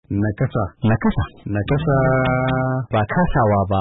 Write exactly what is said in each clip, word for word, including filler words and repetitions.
Nakasa. Nakasa. Nakasa. Ba kasawa ba.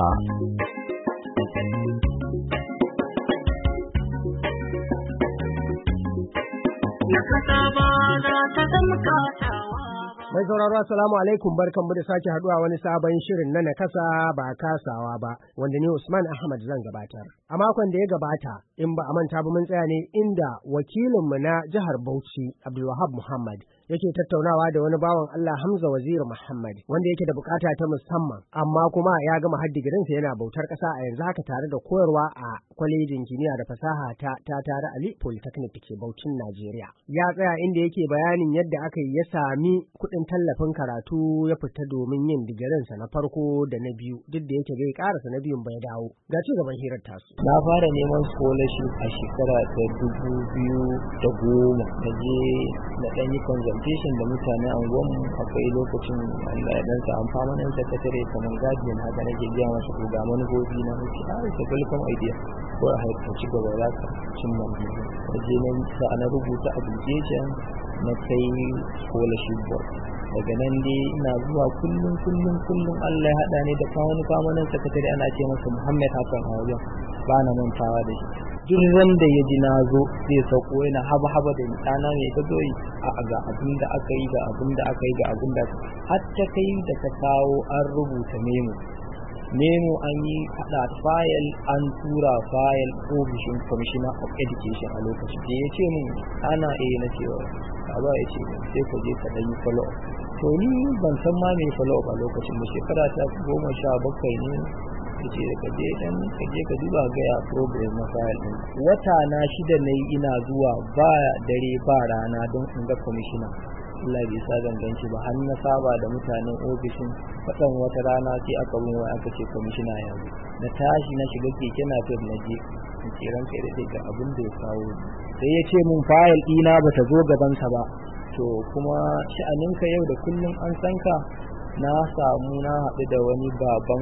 Nakasa ba za ta zama kasawa. Mai sauraro assalamu alaikum, barkanmu da sake haduwa wani sabon shirin na nakasa ba kasawa ba, wanda ni Usman Ahmad zan gabatar. A makon da ya gabata, in ba a manta ba mun tsaya ne inda wakilinmu na jihar Bauchi, Abdulwahab Muhammad, yake tattaunawa da wani bawan Allah Hamza Waziri Muhammad, wanda yake da bukata ta musamman, amma kuma ya gama haddigirinsa yana bautar ƙasa a yanzu haka tare da koyarwa a kwalejin kimiyya da fasaha ta ta tare Ali Polytechnic da ke Bauchin Najeriya. Ya tsaya inda yake bayanin yadda aka yi ya sami kuɗin tallafin karatu ya fita domin yin digirinsa na farko da na biyu, duk da yake bai karasa na biyun bai dawo. Ga ci gaban hirar tasu. Na fara neman scholarship a shekara ta dubu biyu da goma. Na je na ɗan yi consultation da mutane a gwamnu, akwai lokacin Allah ya dan sa an fama nan sakatare kamar guardian haka nake biya masa ko ga manufofi na hukunci a ita welcome idea ko a haifar ci gaba za ka cimma ne. Na je na sa na rubuta application na kai scholarship board. Daga nan dai ina zuwa kullum kullum kullum Allah ya haɗa ni da kawani kamanan sakatare ana ce masa Muhammad Hassan a wajen, ba na mantawa da shi. Duk wanda ya ji na zo zai sauko yana haba haba da ni, ɗana ne ka zo yi a ga abin da aka yi ga abin da aka yi ga abin da aka yi, har ta kai da ta kawo an rubuta memo memo an yi haɗa fayil an tura fayil ofishin commissioner of education a lokacin da ya ce min ana iya na cewa ba ya ce sai ka je ka ɗan yi follow up. To ni ban san ma mai follow up a lokacin da shekara ta goma sha bakwai ne ya ce ka je dan ka je ka duba ga ya progress na fayil ɗin. Wata na shida na yi ina zuwa ba dare ba rana don in ga commissioner. Allah bai sa ganganci ba, har na saba da mutanen ofishin. Faɗan wata rana sai aka bin wa aka ce commissioner ya zo. Na tashi na shiga keke na tafi na je in ce ranka da ga abin da ya kawo. Sai ya ce mun fayil ɗina ba ta zo gabansa ba. To kuma sha'aninka yau da kullum an san ka, na samu na haɗu da wani baban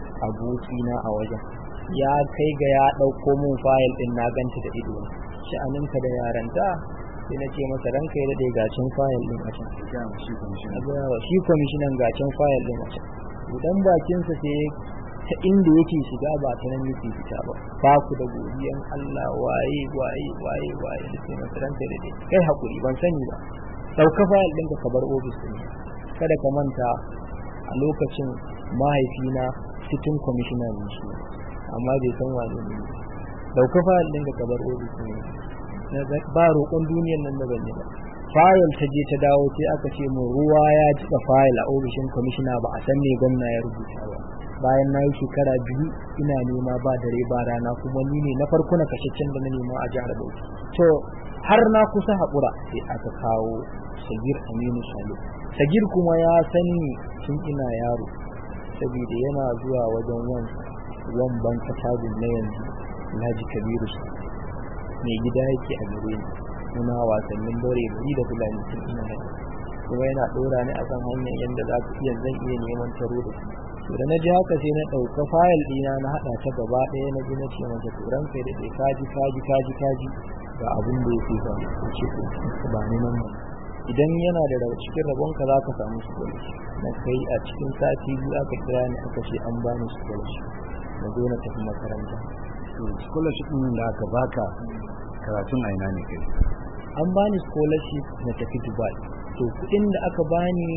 abokina a wajen. Ya kai ga ya ɗauko mun fayil ɗin na ganta da ido. Sha'aninka da yaranta sai na ce masa ranka ya daɗe gacin fayil ɗin a can. Shi kwamishinan gacin fayil ɗin a can. Idan bakinsa sai ta inda yake shiga ba ta nan yake fita ba. Ba ku da godiyan Allah waye waye waye waye da sai masa ranka ya daɗe. Kai haƙuri ban sani ba. Ɗauka fayil ɗinka ka bar ofis ɗin. Kada ka manta a lokacin mahaifina sitting commissioner ne shi, amma bai san wane ne. Ɗauka fayil ɗinka ka bar ofis ɗin. Ba roƙon duniyan nan da bane ba. Fayil ta je ta dawo sai aka ce mu ruwa ya jika fayil a ofishin commissioner ba a san me gwamna ya rubuta ba. Bayan na yi shekara biyu ina nema ba dare ba rana, kuma ni ne na farko na kashaccen da na nema a jihar Bauchi. To har na kusa haƙura sai aka kawo Sagir Aminu Sale. Sagir kuma ya sani tun ina yaro saboda yana zuwa wajen wan wan ban kasabin na yanzu Alhaji Kabiru mai gida yake a gare ni. Muna wasannin dore bari da fulani tun ina yaro, kuma yana ɗora ni akan hanyar yadda za ku iya zan iya neman taro da su. To da na ji haka sai na ɗauka fayil ɗina na haɗa ta gaba ɗaya na ji na ce masa to ranka da ke kaji kaji kaji kaji ga abin da yake ba ko ce ko ba ni nan idan yana da daga cikin rabonka za ka samu scholarship. Na kai a cikin sati biyu aka kira ni aka ce an bani scholarship na zo na tafi makaranta. To scholarship ɗin da aka baka karatun a ina ne kai? An bani scholarship na tafi Dubai. To kuɗin da aka bani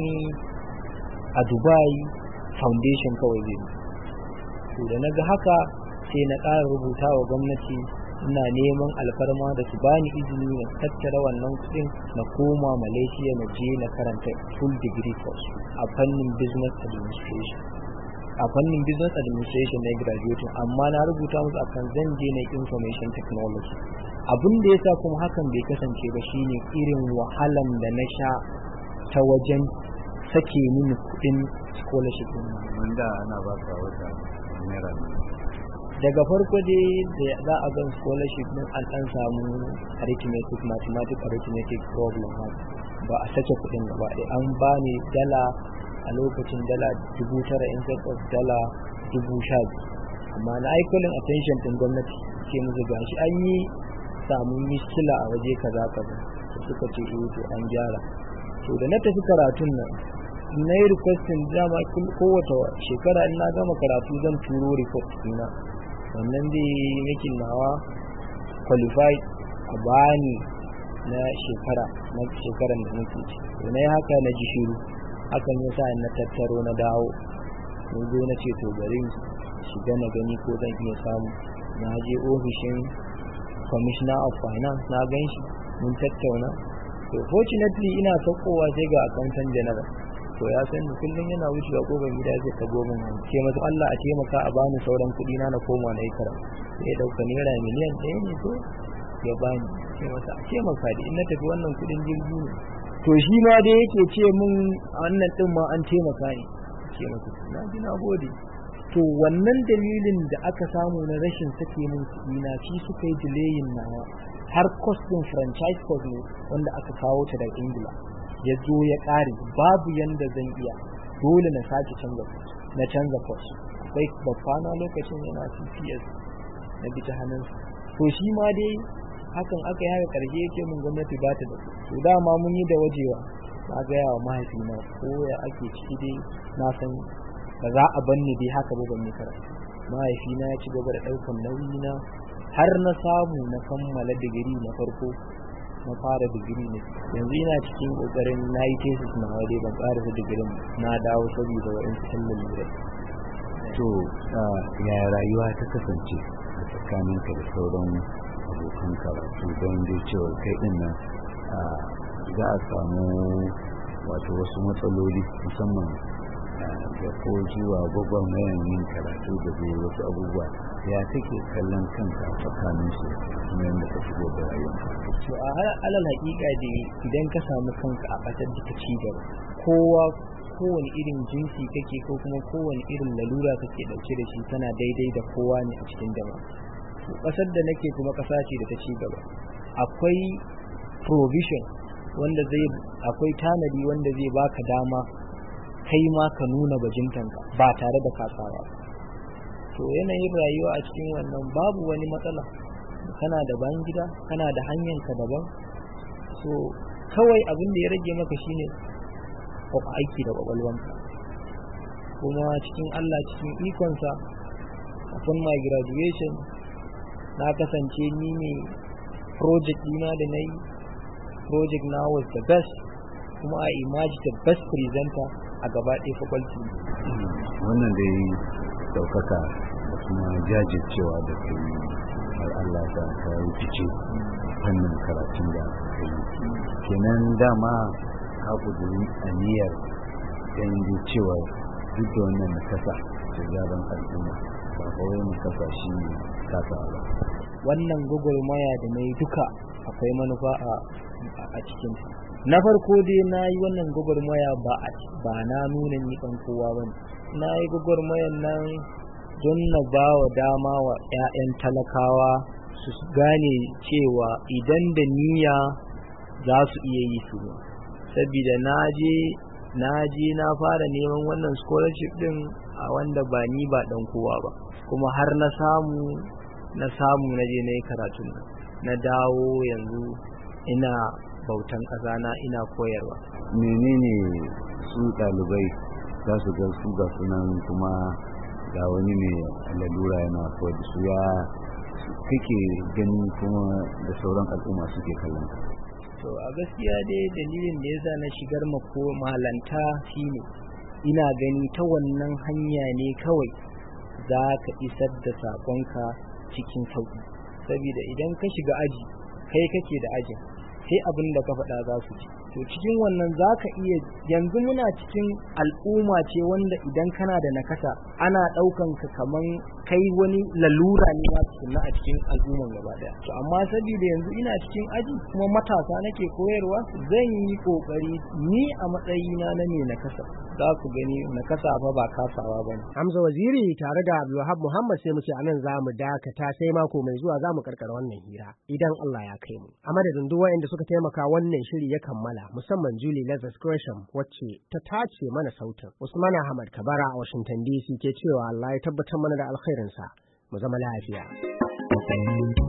a Dubai foundation kawai zai. To da na ga haka sai na ƙara rubuta wa gwamnati ina neman alfarma da su bani izini na tattara wannan kuɗin na koma Malaysia na je na karanta full degree course a fannin business administration. A fannin business administration na graduating, amma na rubuta musu akan zan je na information technology. Abin da yasa kuma hakan bai kasance ba shine irin wahalan da na sha ta wajen sake mini kuɗin scholarship din wanda ana ba ka wata naira. Daga farko dai da za a gan scholarship din an ɗan samu arithmetic mathematics arithmetic problem ba a sake kuɗin gaba ɗaya. An ba ni dala a lokacin dala dubu tara instead of dala dubu sha biyu, amma na aikalin attention din gwamnati ke musu gashi an yi samu miskila a waje kaza kaza, suka ce eh to an gyara. To da na tafi karatun nan na yi requesting dama kowace shekara in na gama karatu zan turo report ɗina wannan dai yakin nawa qualified a bani na shekara na shekaran da nake ci na yi haka na ji shiru hakan ya sa na tattaro na dawo mun zo na ce to bari shiga na gani ko zan iya samu na je ofishin commissioner of finance na gan shi mun tattauna to fortunately ina saukowa sai ga accountant general to ya san kullum yana wucewa kofar gida zai tago min ce masa Allah a taimaka a bani sauran kuɗi na na koma na yi kara sai ya dauka naira miliyan ɗaya ne to ya bani ce masa a taimaka da in na tafi wannan kuɗin jirgi ne to shi ma da yake ce mun wannan din ma an taimaka ne ce masa na ji na gode to wannan dalilin da aka samu na rashin sake min kuɗi na shi suka yi delayin nawa har cost din franchise cost ne wanda aka kawo ta daga Ingila ya zo ya ƙare babu yanda zan iya dole na sake canza na canza cost akwai babba lokacin yana C P S na bi ta hannunsa to shi ma dai hakan aka yi haka karshe yake mun gwamnati ba ta da su dama mun yi da wajewa na gaya wa mahaifina ko ya ake ciki dai na san ba za a banni dai haka ba ban yi karatu mahaifina ya ci gaba da ɗaukan nauyi na har na samu na kammala digiri na farko na fara digiri ne yanzu ina cikin kokarin na yi thesis na wade ban ƙara da digirin na dawo saboda wa'in sun lura to ya rayuwa ta kasance a tsakaninka da sauran abokan karatu don dai cewa kai din nan za a samu wato wasu matsaloli musamman da ko zuwa gwagwarmayan yin karatu da zai wasu abubuwa ya kake kallon kanka a tsakanin su kuma yadda ka shigo da rayuwa to a alal hakika da idan ka samu kanka a ƙasar da ta ci gaba kowa kowane irin jinsi kake ko kuma kowane irin lalura kake dauke da shi tana daidai da kowa ne a cikin jama'a to ƙasar da nake kuma ƙasa ce da ta ci gaba akwai provision wanda zai akwai tanadi wanda zai baka dama kai ma ka nuna bajintanka ba tare da kasawa to yanayin rayuwa a cikin wannan babu wani matsala kana da ban gida kana da hanyarka daban so kawai abin da ya rage maka shine ko aiki da kwakwalwanka kuma cikin Allah cikin ikonsa upon my graduation na kasance ni ne project dina da na yi project na was the best kuma I emerged the best presenter a gaba ɗaya faculty wannan dai daukaka da kuma jajircewa da kai har Allah ta ka yi fice fannin karatun da kai kenan dama ka kuduri aniyar yanzu cewa duk da wannan nakasa da zaben al'umma ba kawai nakasa shi ne kasawa ba wannan gwagwarmaya da na yi duka akwai manufa a cikin na farko dai na yi wannan gwagwarmaya ba ba na nuna ni ɗan kowa ba na yi gwagwarmayan nan don na ba wa dama wa 'ya'yan talakawa su gane cewa idan da niyya za su iya yi su saboda na je na je na fara neman wannan scholarship din a wanda ba ni ba ɗan kowa ba kuma har na samu na samu na je na yi karatun na dawo yanzu ina bautan ƙasa na ina koyarwa menene su ɗalibai za su ga su ga sunan kuma ga wani mai lalura yana koyar da su ya kake gani kuma da sauran al'umma suke kallon to a gaskiya dai dalilin da yasa na shigar mako malanta shine ina gani ta wannan hanya ne kawai za ka isar da sakonka cikin sauki saboda idan ka shiga aji kai kake da ajin sai abin da ka faɗa za su ci to cikin wannan za ka iya yanzu muna cikin al'umma ce wanda idan kana da nakasa ana ɗaukan ka kaman kai wani lalura ne ma tukunna a cikin al'umman gaba daya to amma saboda yanzu ina cikin aji kuma matasa nake koyarwa zan yi kokari ni a matsayina na ne nakasa za ku gani nakasa fa ba kasawa bane Hamza Waziri tare da Abdulwahab Muhammad sai mu ce anan za mu dakata sai mako mai zuwa za mu karkara wannan hira idan Allah ya kai mu a madadin duk waɗanda suka taimaka wannan shiri ya kammala musamman Julie Lazarus Gresham wacce ta tace mana sautin Usman Ahmad Kabara a Washington D C ke cewa Allah ya tabbatar mana da alkhairinsa mu zama lafiya.